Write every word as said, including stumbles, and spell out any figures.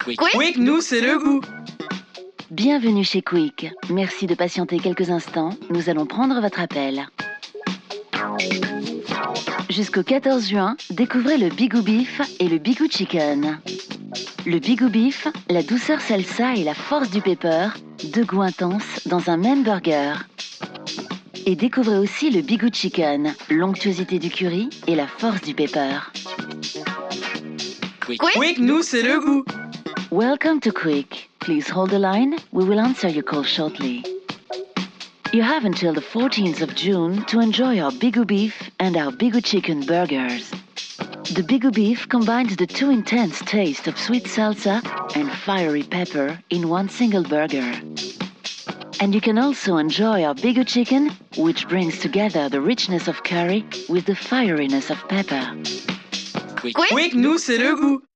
Quick, Quick, nous, c'est le goût. Bienvenue chez Quick. Merci de patienter quelques instants. Nous allons prendre votre appel. Jusqu'au quatorze juin, découvrez le Bigou Beef et le Bigou Chicken. Le Bigou Beef, la douceur salsa et la force du pepper, deux goûts intenses dans un même burger. Et découvrez aussi le Bigou Chicken, l'onctuosité du curry et la force du pepper. Quick, Quick, nous, c'est le goût. Welcome to Quick. Please hold the line. We will answer your call shortly. You have until the fourteenth of June to enjoy our Bigou Beef and our Bigou Chicken burgers. The Bigou Beef combines the two intense taste of sweet salsa and fiery pepper in one single burger. And you can also enjoy our Bigou Chicken, which brings together the richness of curry with the fieriness of pepper. Quick, Quick, nous, c'est le goût.